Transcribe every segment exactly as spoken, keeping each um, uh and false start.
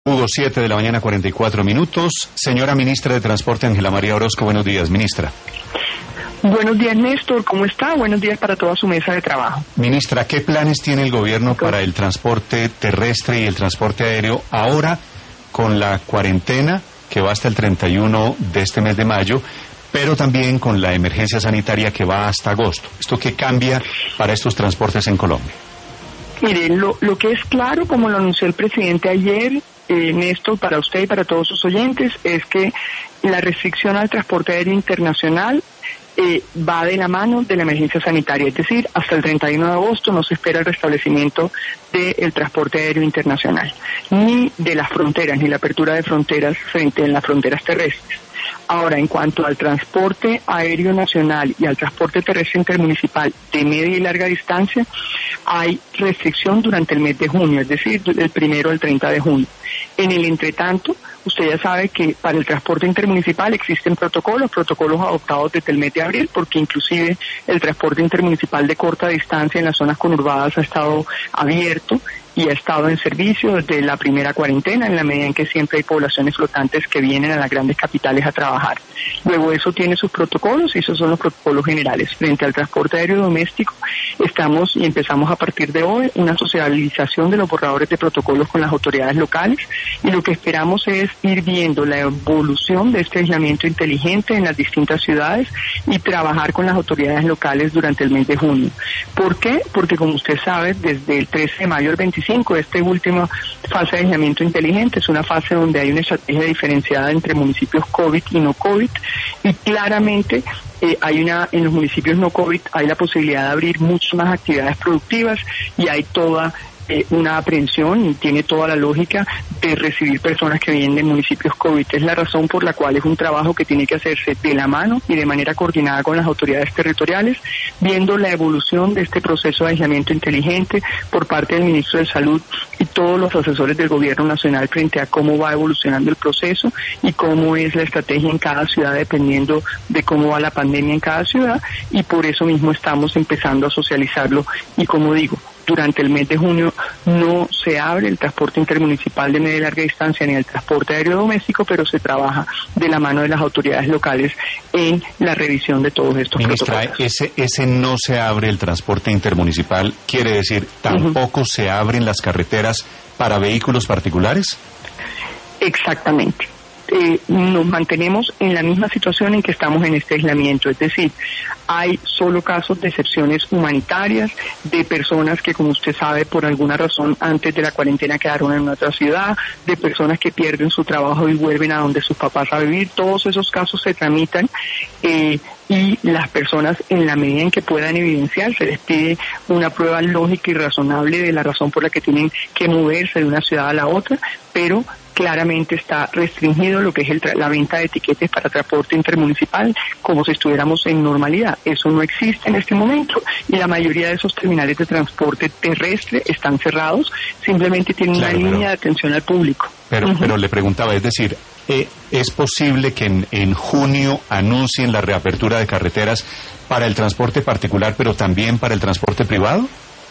Hugo, siete de la mañana, cuarenta y cuatro minutos. Señora Ministra de Transporte, Ángela María Orozco, buenos días, ministra. Buenos días, Néstor, ¿cómo está? Buenos días para toda su mesa de trabajo. Ministra, ¿qué planes tiene el gobierno para el transporte terrestre y el transporte aéreo ahora con la cuarentena que va hasta el treinta y uno de este mes de mayo, pero también con la emergencia sanitaria que va hasta agosto? ¿Esto qué cambia para estos transportes en Colombia? Mire, lo, lo que es claro, como lo anunció el presidente ayer, eh, Néstor, para usted y para todos sus oyentes, es que la restricción al transporte aéreo internacional eh, va de la mano de la emergencia sanitaria, es decir, hasta el treinta y uno de agosto no se espera el restablecimiento del transporte aéreo internacional, ni de las fronteras, ni la apertura de fronteras frente a las fronteras terrestres. Ahora, en cuanto al transporte aéreo nacional y al transporte terrestre intermunicipal de media y larga distancia, hay restricción durante el mes de junio, es decir, del primero al treinta de junio. En el entretanto, usted ya sabe que para el transporte intermunicipal existen protocolos, protocolos adoptados desde el mes de abril, porque inclusive el transporte intermunicipal de corta distancia en las zonas conurbadas ha estado abierto y ha estado en servicio desde la primera cuarentena, en la medida en que siempre hay poblaciones flotantes que vienen a las grandes capitales a trabajar. Luego eso tiene sus protocolos y esos son los protocolos generales. Frente al transporte aéreo doméstico, estamos y empezamos a partir de hoy una socialización de los borradores de protocolos con las autoridades locales, y lo que esperamos es ir viendo la evolución de este aislamiento inteligente en las distintas ciudades y trabajar con las autoridades locales durante el mes de junio. ¿Por qué? Porque como usted sabe, desde el trece de mayo al veinticinco, esta última fase de aislamiento inteligente es una fase donde hay una estrategia diferenciada entre municipios COVID y no COVID, y claramente eh, hay una en los municipios no COVID hay la posibilidad de abrir muchas más actividades productivas y hay toda eh, una aprehensión y tiene toda la lógica de recibir personas que vienen de municipios COVID. Es la razón por la cual es un trabajo que tiene que hacerse de la mano y de manera coordinada con las autoridades territoriales, viendo la evolución de este proceso de aislamiento inteligente por parte del ministro de Salud y todos los asesores del gobierno nacional frente a cómo va evolucionando el proceso y cómo es la estrategia en cada ciudad dependiendo de cómo va la pandemia en cada ciudad, y por eso mismo estamos empezando a socializarlo. Y como digo, durante el mes de junio no se abre el transporte intermunicipal de media y larga distancia ni el transporte aéreo doméstico, pero se trabaja de la mano de las autoridades locales en la revisión de todos estos Ministra, protocolos. ese, ese no se abre el transporte intermunicipal, ¿quiere decir tampoco uh-huh. se abren las carreteras para vehículos particulares? Exactamente. Eh, nos mantenemos en la misma situación en que estamos en este aislamiento, es decir, hay solo casos de excepciones humanitarias, de personas que, como usted sabe, por alguna razón antes de la cuarentena quedaron en otra ciudad, de personas que pierden su trabajo y vuelven a donde sus papás a vivir. Todos esos casos se tramitan eh, y las personas, en la medida en que puedan evidenciar, se les pide una prueba lógica y razonable de la razón por la que tienen que moverse de una ciudad a la otra, pero claramente está restringido lo que es el tra- la venta de etiquetes para transporte intermunicipal, como si estuviéramos en normalidad. Eso no existe en este momento y la mayoría de esos terminales de transporte terrestre están cerrados, simplemente tienen claro, una línea pero, de atención al público. Pero, uh-huh. pero le preguntaba, es decir, eh, ¿es posible que en, en junio anuncien la reapertura de carreteras para el transporte particular, pero también para el transporte privado?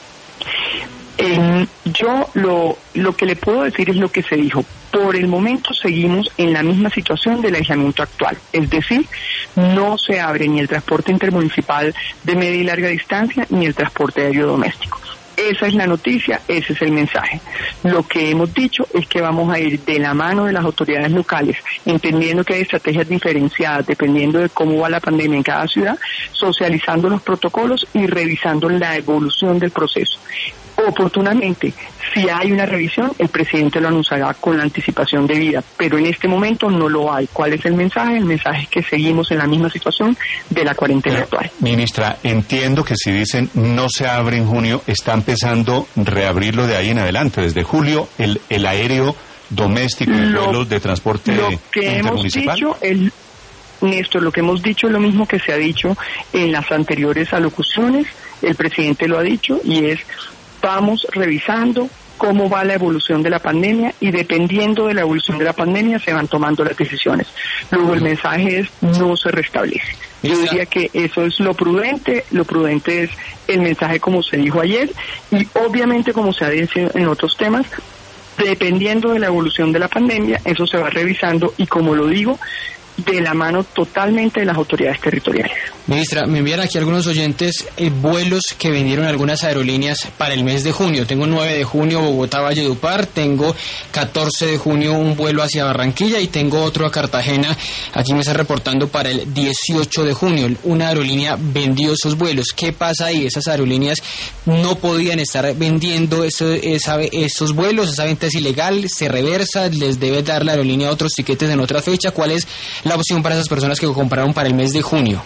Eh, yo lo, lo que le puedo decir es lo que se dijo. Por el momento seguimos en la misma situación del aislamiento actual, es decir, no se abre ni el transporte intermunicipal de media y larga distancia ni el transporte aéreo doméstico. Esa es la noticia, ese es el mensaje. Lo que hemos dicho es que vamos a ir de la mano de las autoridades locales, entendiendo que hay estrategias diferenciadas dependiendo de cómo va la pandemia en cada ciudad, socializando los protocolos y revisando la evolución del proceso. Oportunamente, si hay una revisión, el presidente lo anunciará con la anticipación debida, pero en este momento no lo hay. ¿Cuál es el mensaje? El mensaje es que seguimos en la misma situación de la cuarentena pero, actual. Ministra, entiendo que si dicen no se abre en junio, está empezando a reabrirlo de ahí en adelante. Desde julio, el, el aéreo doméstico y lo, vuelos de transporte lo que intermunicipal. Hemos dicho, el, Néstor, lo que hemos dicho es lo mismo que se ha dicho en las anteriores alocuciones, el presidente lo ha dicho, y es: vamos revisando cómo va la evolución de la pandemia y dependiendo de la evolución de la pandemia se van tomando las decisiones. Luego el mensaje es: no se restablece. Yo diría que eso es lo prudente, lo prudente es el mensaje como se dijo ayer, y obviamente como se ha dicho en otros temas, Dependiendo de la evolución de la pandemia, eso se va revisando y, como lo digo, de la mano totalmente de las autoridades territoriales. Ministra, me envían aquí algunos oyentes eh, vuelos que vendieron algunas aerolíneas para el mes de junio. Tengo nueve de junio Bogotá-Valledupar, tengo catorce de junio un vuelo hacia Barranquilla y tengo otro a Cartagena. Aquí me está reportando para el dieciocho de junio. Una aerolínea vendió esos vuelos. ¿Qué pasa ahí? Esas aerolíneas no podían estar vendiendo eso, esa, esos vuelos. Esa venta es ilegal, se reversa, les debe dar la aerolínea otros tiquetes en otra fecha. ¿Cuál es la opción para esas personas que compraron para el mes de junio?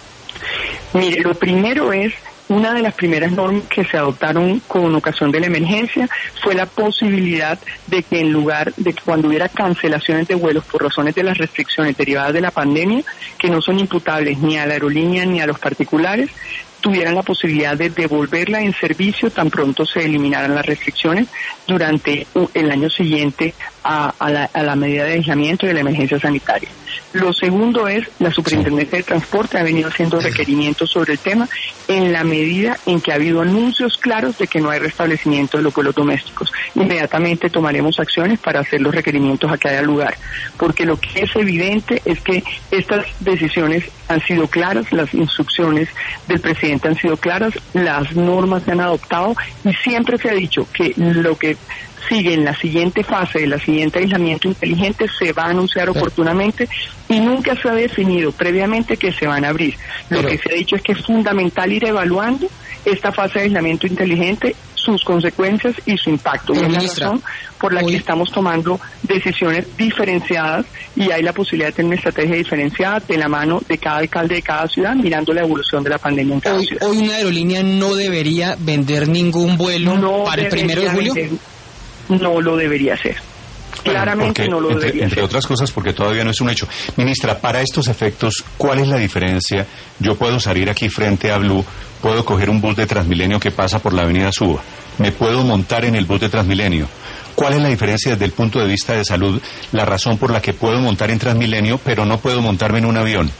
Mire, lo primero es, una de las primeras normas que se adoptaron con ocasión de la emergencia fue la posibilidad de que en lugar de que cuando hubiera cancelaciones de vuelos por razones de las restricciones derivadas de la pandemia, que no son imputables ni a la aerolínea ni a los particulares, tuvieran la posibilidad de devolverla en servicio tan pronto se eliminaran las restricciones durante el año siguiente a, a, la, a la medida de aislamiento y de la emergencia sanitaria. Lo segundo es, la Superintendencia de Transporte ha venido haciendo requerimientos sobre el tema en la medida en que ha habido anuncios claros de que no hay restablecimiento de los vuelos domésticos. Inmediatamente tomaremos acciones para hacer los requerimientos a que haya lugar, porque lo que es evidente es que estas decisiones han sido claras, las instrucciones del presidente han sido claras, las normas se han adoptado y siempre se ha dicho que lo que sigue en la siguiente fase de la siguiente aislamiento inteligente se va a anunciar oportunamente y nunca se ha definido previamente que se van a abrir. Lo Pero, que se ha dicho es que es fundamental ir evaluando esta fase de aislamiento inteligente, sus consecuencias y su impacto. Y es la razón por la hoy, que estamos tomando decisiones diferenciadas y hay la posibilidad de tener una estrategia diferenciada de la mano de cada alcalde de cada ciudad, mirando la evolución de la pandemia en cada hoy, ciudad. Hoy una aerolínea no debería vender ningún vuelo no para el primero de julio. Vender, no lo debería hacer. Claramente porque, no lo entre, debería entre hacer. otras cosas porque todavía no es un hecho. Ministra, para estos efectos, ¿cuál es la diferencia? Yo puedo salir aquí frente a Blue, puedo coger un bus de Transmilenio que pasa por la avenida Suba, me puedo montar en el bus de Transmilenio. ¿Cuál es la diferencia desde el punto de vista de salud, la razón por la que puedo montar en Transmilenio, pero no puedo montarme en un avión?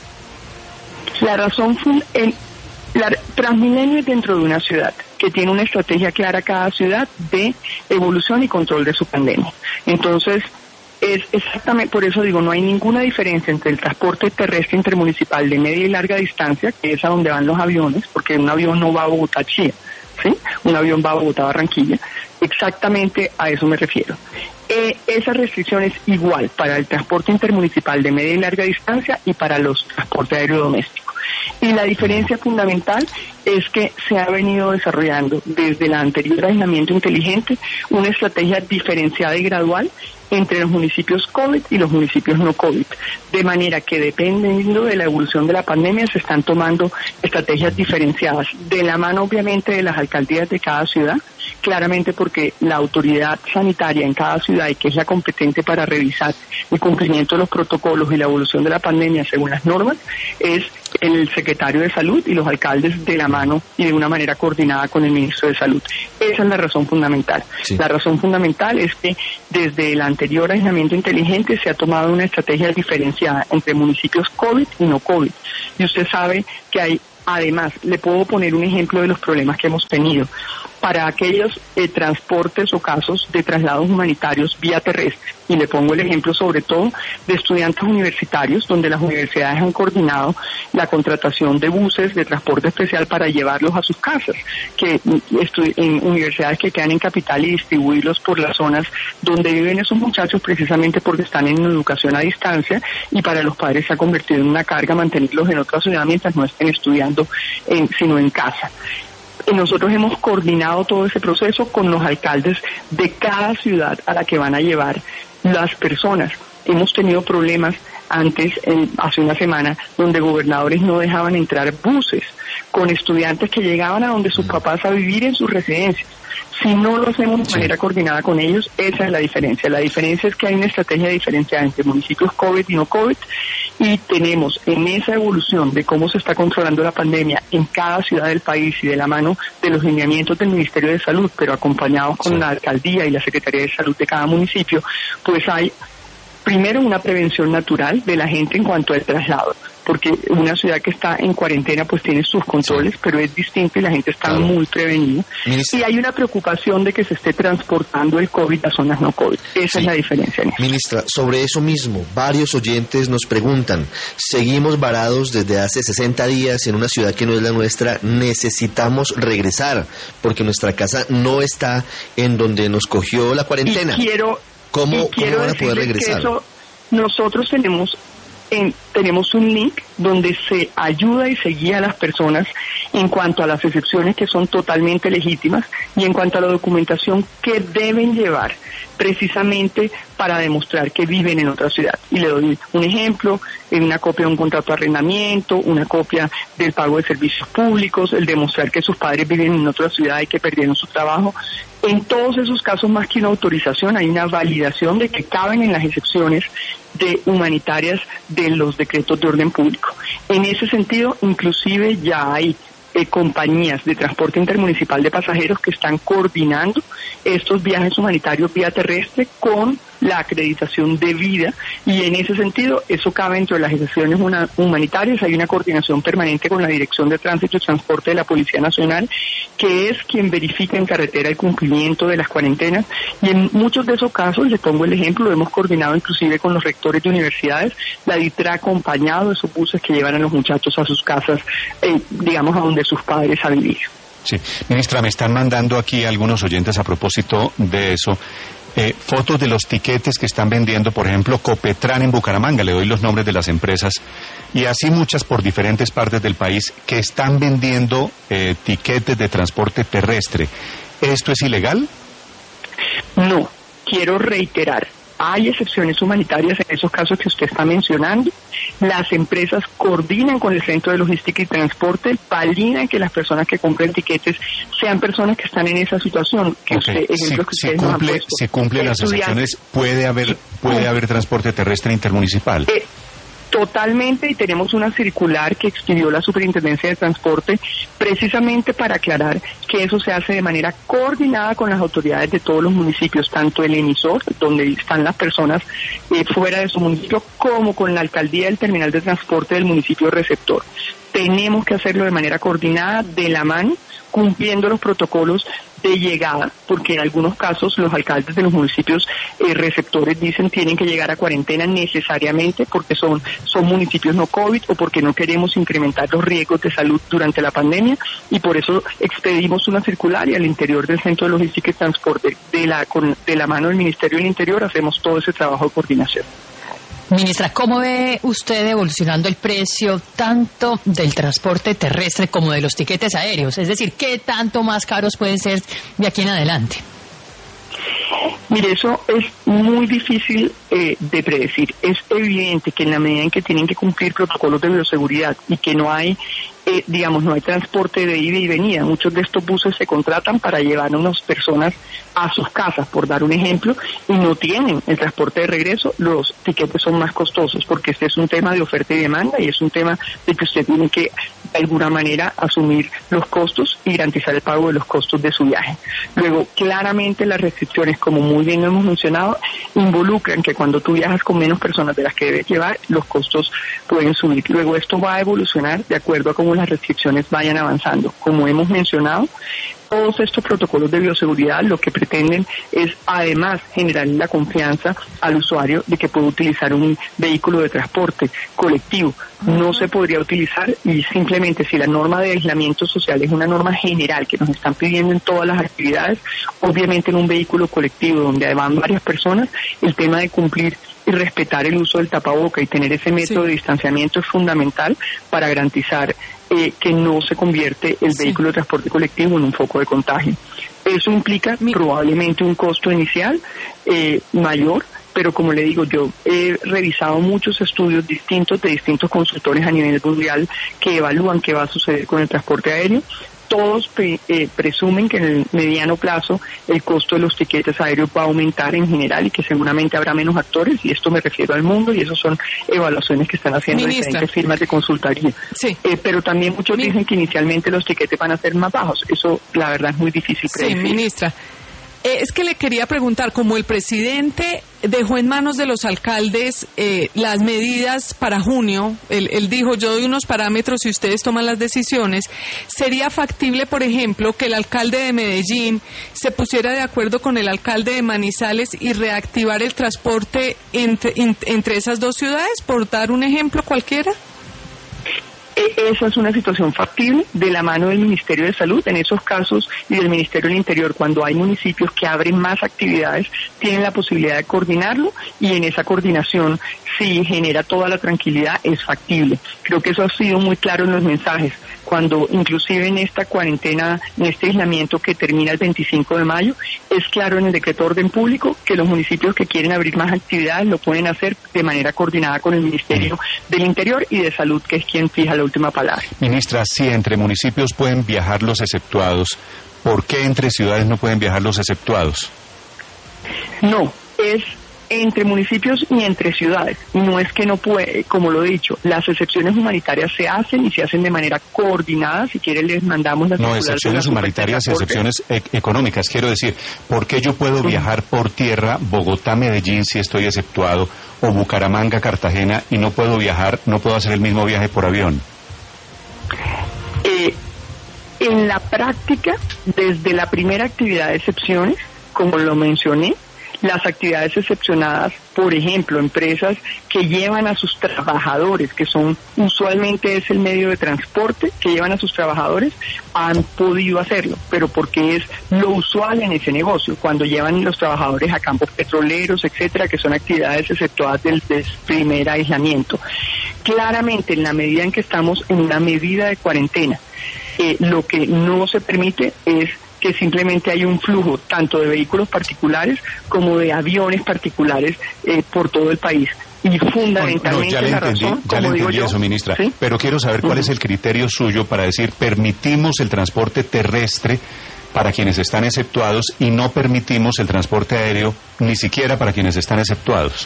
La razón fue en la Transmilenio es dentro de una ciudad que tiene una estrategia clara cada ciudad de evolución y control de su pandemia. Entonces, es exactamente, por eso digo, no hay ninguna diferencia entre el transporte terrestre intermunicipal de media y larga distancia, que es a donde van los aviones, porque un avión no va a Bogotá-Chía, ¿sí? Un avión va a Bogotá-Barranquilla. Exactamente a eso me refiero. Eh, esa restricción es igual para el transporte intermunicipal de media y larga distancia y para los transportes aéreos domésticos. Y la diferencia fundamental es que se ha venido desarrollando desde el anterior aislamiento inteligente una estrategia diferenciada y gradual entre los municipios COVID y los municipios no COVID, de manera que dependiendo de la evolución de la pandemia se están tomando estrategias diferenciadas, de la mano obviamente de las alcaldías de cada ciudad, claramente porque la autoridad sanitaria en cada ciudad y que es la competente para revisar el cumplimiento de los protocolos y la evolución de la pandemia según las normas, es el secretario de Salud y los alcaldes de la mano y de una manera coordinada con el ministro de Salud. Esa es la razón fundamental. Sí. La razón fundamental es que desde el anterior aislamiento inteligente se ha tomado una estrategia diferenciada entre municipios COVID y no COVID. Y usted sabe que hay, además, le puedo poner un ejemplo de los problemas que hemos tenido. Para aquellos eh, transportes o casos de traslados humanitarios vía terrestre, y le pongo el ejemplo sobre todo de estudiantes universitarios, donde las universidades han coordinado la contratación de buses de transporte especial para llevarlos a sus casas, que estu- en universidades que quedan en capital y distribuirlos por las zonas donde viven esos muchachos precisamente porque están en educación a distancia y para los padres se ha convertido en una carga mantenerlos en otra ciudad mientras no estén estudiando en, sino en casa. Nosotros hemos coordinado todo ese proceso con los alcaldes de cada ciudad a la que van a llevar las personas. Hemos tenido problemas antes, en, hace una semana, donde gobernadores no dejaban entrar buses con estudiantes que llegaban a donde sus papás a vivir en sus residencias. Si no lo hacemos de manera coordinada con ellos, esa es la diferencia. La diferencia es que hay una estrategia diferenciada entre municipios COVID y no COVID y tenemos en esa evolución de cómo se está controlando la pandemia en cada ciudad del país y de la mano de los lineamientos del Ministerio de Salud, pero acompañados con sí. la alcaldía y la Secretaría de Salud de cada municipio, pues hay primero una prevención natural de la gente en cuanto al traslado, porque una ciudad que está en cuarentena pues tiene sus controles, sí, pero es distinto y la gente está claro. muy prevenida. Ministra. Y hay una preocupación de que se esté transportando el COVID a zonas no COVID. Esa sí. es la diferencia. Ministra, sobre eso mismo, varios oyentes nos preguntan, seguimos varados desde hace sesenta días en una ciudad que no es la nuestra, necesitamos regresar, porque nuestra casa no está en donde nos cogió la cuarentena. Y quiero, ¿Cómo, y quiero ¿cómo van a poder regresar? Que eso, nosotros tenemos... En, tenemos un link donde se ayuda y se guía a las personas en cuanto a las excepciones que son totalmente legítimas y en cuanto a la documentación que deben llevar precisamente para demostrar que viven en otra ciudad. Y le doy un ejemplo, una copia de un contrato de arrendamiento, una copia del pago de servicios públicos, el demostrar que sus padres viven en otra ciudad y que perdieron su trabajo. En todos esos casos, más que una autorización, hay una validación de que caben en las excepciones de humanitarias de los decretos de orden público. En ese sentido, inclusive ya hay eh, compañías de transporte intermunicipal de pasajeros que están coordinando estos viajes humanitarios vía terrestre con la acreditación debida, y en ese sentido eso cabe dentro de las excepciones una, humanitarias. Hay una coordinación permanente con la Dirección de Tránsito y Transporte de la Policía Nacional, que es quien verifica en carretera el cumplimiento de las cuarentenas, y en muchos de esos casos, les pongo el ejemplo, lo hemos coordinado inclusive con los rectores de universidades. La DITRA ha acompañado esos buses que llevan a los muchachos a sus casas, eh, digamos, a donde sus padres han vivido. Sí, ministra, me están mandando aquí algunos oyentes a propósito de eso. Eh, fotos de los tiquetes que están vendiendo, por ejemplo, Copetran en Bucaramanga, le doy los nombres de las empresas, y así muchas por diferentes partes del país que están vendiendo eh, tiquetes de transporte terrestre. ¿Esto es ilegal? No, quiero reiterar, hay excepciones humanitarias en esos casos que usted está mencionando. Las empresas coordinan con el Centro de Logística y Transporte, validan que las personas que compren tiquetes sean personas que están en esa situación. Que okay. usted, ejemplo si, que si cumple, si cumple las excepciones, ¿puede haber puede haber transporte terrestre intermunicipal? Eh, Totalmente, y tenemos una circular que expidió la Superintendencia de Transporte precisamente para aclarar que eso se hace de manera coordinada con las autoridades de todos los municipios, tanto el emisor, donde están las personas eh, fuera de su municipio, como con la alcaldía del terminal de transporte del municipio receptor. Tenemos que hacerlo de manera coordinada, de la mano, cumpliendo los protocolos de llegada, porque en algunos casos los alcaldes de los municipios eh, receptores dicen tienen que llegar a cuarentena necesariamente porque son, son municipios no COVID o porque no queremos incrementar los riesgos de salud durante la pandemia, y por eso expedimos una circular y al interior del Centro de Logística y Transporte, de la, con, de la mano del Ministerio del Interior, hacemos todo ese trabajo de coordinación. Ministra, ¿cómo ve usted evolucionando el precio tanto del transporte terrestre como de los tiquetes aéreos? Es decir, ¿qué tanto más caros pueden ser de aquí en adelante? Mire, eso es muy difícil eh, de predecir. Es evidente que en la medida en que tienen que cumplir protocolos de bioseguridad y que no hay, eh, digamos, no hay transporte de ida y venida, muchos de estos buses se contratan para llevar a unas personas a sus casas, por dar un ejemplo, y no tienen el transporte de regreso, los tiquetes son más costosos, porque este es un tema de oferta y demanda y es un tema de que usted tiene que, de alguna manera, asumir los costos y garantizar el pago de los costos de su viaje. Luego, claramente las restricciones, como muy bien lo hemos mencionado, involucran que cuando tú viajas con menos personas de las que debes llevar, los costos pueden subir. Luego esto va a evolucionar de acuerdo a cómo las restricciones vayan avanzando. Como hemos mencionado, todos estos protocolos de bioseguridad lo que pretenden es además generar la confianza al usuario de que puede utilizar un vehículo de transporte colectivo. No se podría utilizar, y simplemente si la norma de aislamiento social es una norma general que nos están pidiendo en todas las actividades, obviamente en un vehículo colectivo donde van varias personas, el tema de cumplir y respetar el uso del tapaboca y tener ese método sí. de distanciamiento es fundamental para garantizar eh, que no se convierte el sí. vehículo de transporte colectivo en un foco de contagio. Eso implica Mi... probablemente un costo inicial eh, mayor, pero como le digo, yo he revisado muchos estudios distintos de distintos consultores a nivel mundial que evalúan qué va a suceder con el transporte aéreo. Todos pre, eh, presumen que en el mediano plazo el costo de los tiquetes aéreos va a aumentar en general y que seguramente habrá menos actores, y esto me refiero al mundo, y eso son evaluaciones que están haciendo Ministra. diferentes firmas de consultoría. Sí. Eh, pero también muchos Mi... dicen que inicialmente los tiquetes van a ser más bajos. Eso, la verdad, es muy difícil predecir. Sí, ministra. Eh, es que le quería preguntar, como el presidente dejó en manos de los alcaldes eh, las medidas para junio, él, él dijo, yo doy unos parámetros y ustedes toman las decisiones, ¿sería factible, por ejemplo, que el alcalde de Medellín se pusiera de acuerdo con el alcalde de Manizales y reactivar el transporte entre, in, entre esas dos ciudades, por dar un ejemplo cualquiera? Esa es una situación factible de la mano del Ministerio de Salud. En esos casos y del Ministerio del Interior, cuando hay municipios que abren más actividades, tienen la posibilidad de coordinarlo, y en esa coordinación, si genera toda la tranquilidad, es factible. Creo que eso ha sido muy claro en los mensajes, cuando inclusive en esta cuarentena, en este aislamiento que termina el veinticinco de mayo, es claro en el decreto de orden público que los municipios que quieren abrir más actividades lo pueden hacer de manera coordinada con el Ministerio del Interior y de Salud, que es quien fija la última palabra. Ministra, si entre municipios pueden viajar los exceptuados, ¿por qué entre ciudades no pueden viajar los exceptuados? No, es entre municipios y entre ciudades. No es que no puede, como lo he dicho, las excepciones humanitarias se hacen y se hacen de manera coordinada. Si quieren les mandamos las No, excepciones humanitarias y excepciones e económicas. Quiero decir, ¿por qué yo puedo viajar por tierra Bogotá-Medellín si estoy exceptuado, o Bucaramanga-Cartagena, y no puedo viajar, no puedo hacer el mismo viaje por avión? Eh, en la práctica, desde la primera actividad de excepciones, como lo mencioné, las actividades excepcionadas, por ejemplo, empresas que llevan a sus trabajadores, que son usualmente es el medio de transporte, que llevan a sus trabajadores, han podido hacerlo, pero porque es lo usual en ese negocio, cuando llevan los trabajadores a campos petroleros, etcétera, que son actividades exceptuadas del, del primer aislamiento. Claramente, en la medida en que estamos en una medida de cuarentena, eh, lo que no se permite es que simplemente hay un flujo tanto de vehículos particulares como de aviones particulares eh, por todo el país. Y fundamentalmente no, no, ya le la entendí, razón, ya le como digo entendí yo, eso, ministra, ¿sí? Pero quiero saber cuál uh-huh. es el criterio suyo para decir permitimos el transporte terrestre para quienes están exceptuados y no permitimos el transporte aéreo ni siquiera para quienes están exceptuados.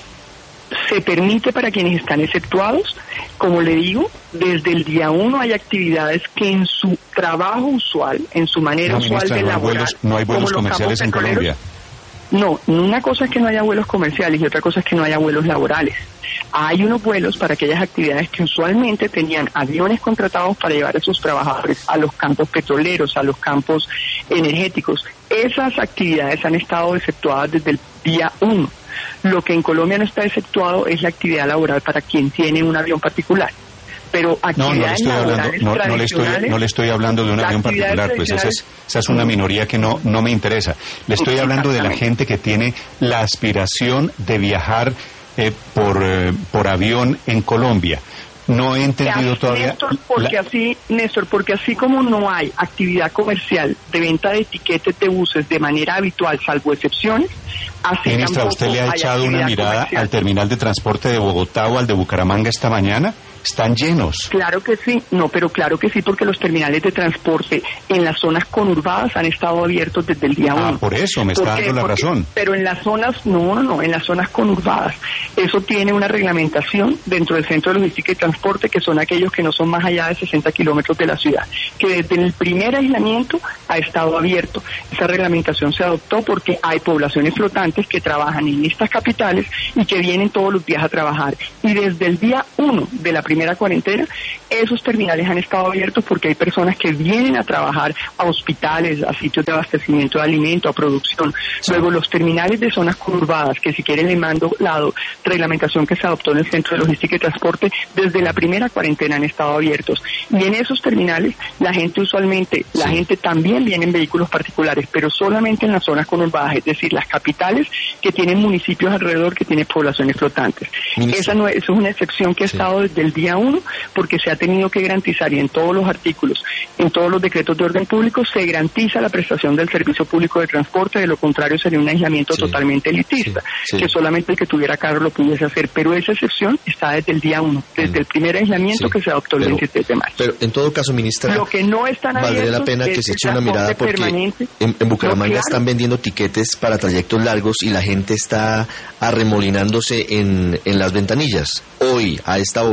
Se permite para quienes están exceptuados, como le digo, desde el día uno hay actividades que en su trabajo usual, en su manera no, usual ministra, de no laborar, hay vuelos, no hay vuelos comerciales en Colombia. No, una cosa es que no haya vuelos comerciales y otra cosa es que no haya vuelos laborales. Hay unos vuelos para aquellas actividades que usualmente tenían aviones contratados para llevar a sus trabajadores a los campos petroleros, a los campos energéticos. Esas actividades han estado exceptuadas desde el día uno. Lo que en Colombia no está exceptuado es la actividad laboral para quien tiene un avión particular. Pero actividades no, no le estoy laborales hablando, no, no, le estoy, no le estoy hablando de un avión particular, pues esa es, esa es una minoría que no, no me interesa. Le estoy hablando de la gente que tiene la aspiración de viajar eh, por, eh, por avión en Colombia. No he entendido así, todavía. Néstor, porque la... así, Néstor, porque así como no hay actividad comercial de venta de etiquetes de buses de manera habitual, salvo excepciones, así Ministra, tampoco ¿usted le ha echado una mirada comercial al terminal de transporte de Bogotá o al de Bucaramanga esta mañana? Están llenos. Claro que sí, no, pero claro que sí, porque los terminales de transporte en las zonas conurbadas han estado abiertos desde el día uno. Ah, por eso me está dando la porque, razón. Pero en las zonas, no, no, no, en las zonas conurbadas, eso tiene una reglamentación dentro del Centro de Logística y Transporte, que son aquellos que no son más allá de sesenta kilómetros de la ciudad, que desde el primer aislamiento ha estado abierto. Esa reglamentación se adoptó porque hay poblaciones flotantes que trabajan en estas capitales y que vienen todos los días a trabajar. Y desde el día uno de la primera primera cuarentena, esos terminales han estado abiertos porque hay personas que vienen a trabajar a hospitales, a sitios de abastecimiento de alimento, a producción. Sí. Luego los terminales de zonas conurbadas, que si quieren le mando la reglamentación que se adoptó en el Centro de Logística y Transporte, desde la primera cuarentena han estado abiertos. Y en esos terminales la gente usualmente, la sí. gente también viene en vehículos particulares, pero solamente en las zonas conurbadas, es decir, las capitales que tienen municipios alrededor que tienen poblaciones flotantes. Esa, no es, esa es una excepción que ha sí. estado desde el día uno, porque se ha tenido que garantizar, y en todos los artículos, en todos los decretos de orden público, se garantiza la prestación del servicio público de transporte, de lo contrario sería un aislamiento sí. totalmente elitista, sí. Sí. que solamente el que tuviera carro lo pudiese hacer, pero esa excepción está desde el día uno, desde mm. el primer aislamiento sí. que se adoptó el pero, veintitrés de mayo. Pero en todo caso, ministra, lo que no están valdría la pena que se eche una mirada, porque en, en Bucaramanga no, claro. están vendiendo tiquetes para trayectos largos y la gente está arremolinándose en, en las ventanillas. Hoy, a esta hora, ocho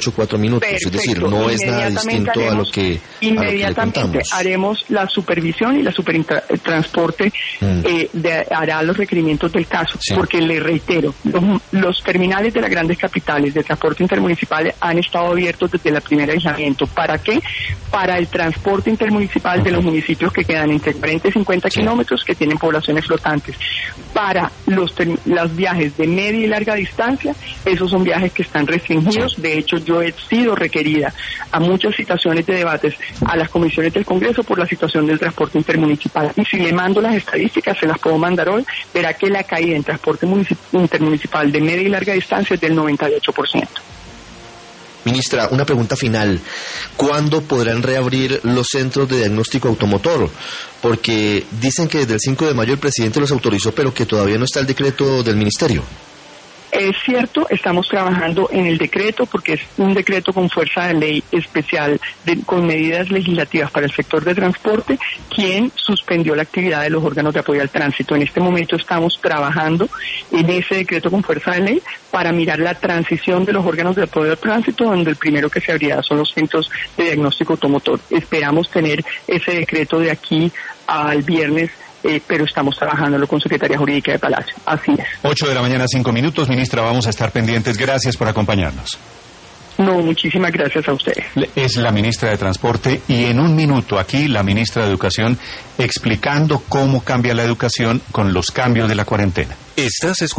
ocho cuatro minutos. Perfecto. Es decir, no es nada distinto haremos, a lo que Inmediatamente a lo que le contamos. haremos la supervisión y la supertransporte mm. eh, de, hará los requerimientos del caso, sí. porque le reitero, los, los terminales de las grandes capitales de transporte intermunicipal han estado abiertos desde el primer aislamiento. ¿Para qué? Para el transporte intermunicipal de los municipios que quedan entre cuarenta y cincuenta sí. kilómetros, que tienen poblaciones flotantes. Para los, los viajes de media y larga distancia, esos son viajes que están restringidos. Sí. De hecho, yo he sido requerida a muchas citaciones de debates a las comisiones del Congreso por la situación del transporte intermunicipal. Y si le mando las estadísticas, se las puedo mandar hoy, verá que la caída en transporte intermunicipal de media y larga distancia es del noventa y ocho por ciento. Ministra, una pregunta final. ¿Cuándo podrán reabrir los centros de diagnóstico automotor? Porque dicen que desde el cinco de mayo el presidente los autorizó, pero que todavía no está el decreto del ministerio. Es cierto, estamos trabajando en el decreto porque es un decreto con fuerza de ley especial de, con medidas legislativas para el sector de transporte, quien suspendió la actividad de los órganos de apoyo al tránsito. En este momento estamos trabajando en ese decreto con fuerza de ley para mirar la transición de los órganos de apoyo al tránsito, donde el primero que se abrirá son los centros de diagnóstico automotor. Esperamos tener ese decreto de aquí al viernes. Eh, pero estamos trabajándolo con Secretaría Jurídica de Palacio. Así es. Ocho de la mañana, cinco minutos. Ministra, vamos a estar pendientes. Gracias por acompañarnos. No, muchísimas gracias a ustedes. Es la ministra de Transporte y en un minuto aquí la ministra de Educación explicando cómo cambia la educación con los cambios de la cuarentena. Estás escuchando